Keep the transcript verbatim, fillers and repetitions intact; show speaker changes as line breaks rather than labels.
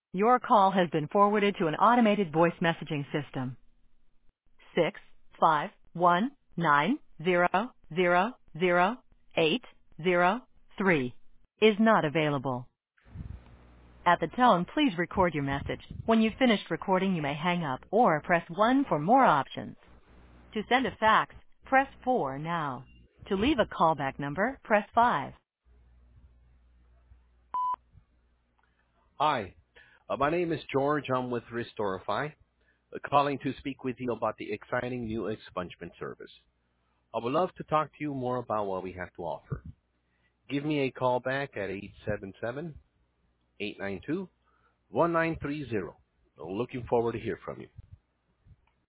Your call has been forwarded to an automated voice messaging system. Six five one nine zero zero zero eight zero three is not available. At the tone, please record your message. When you've finished recording, you may hang up or press one for more options. To send a fax, press four now. To leave a callback number, press five.
Hi, uh, my name is George. I'm with Restorify, uh, calling to speak with you about the exciting new expungement service. I would love to talk to you more about what we have to offer. Give me a call back at eight seven seven, eight nine two, one nine three zero. Looking forward to hear from you.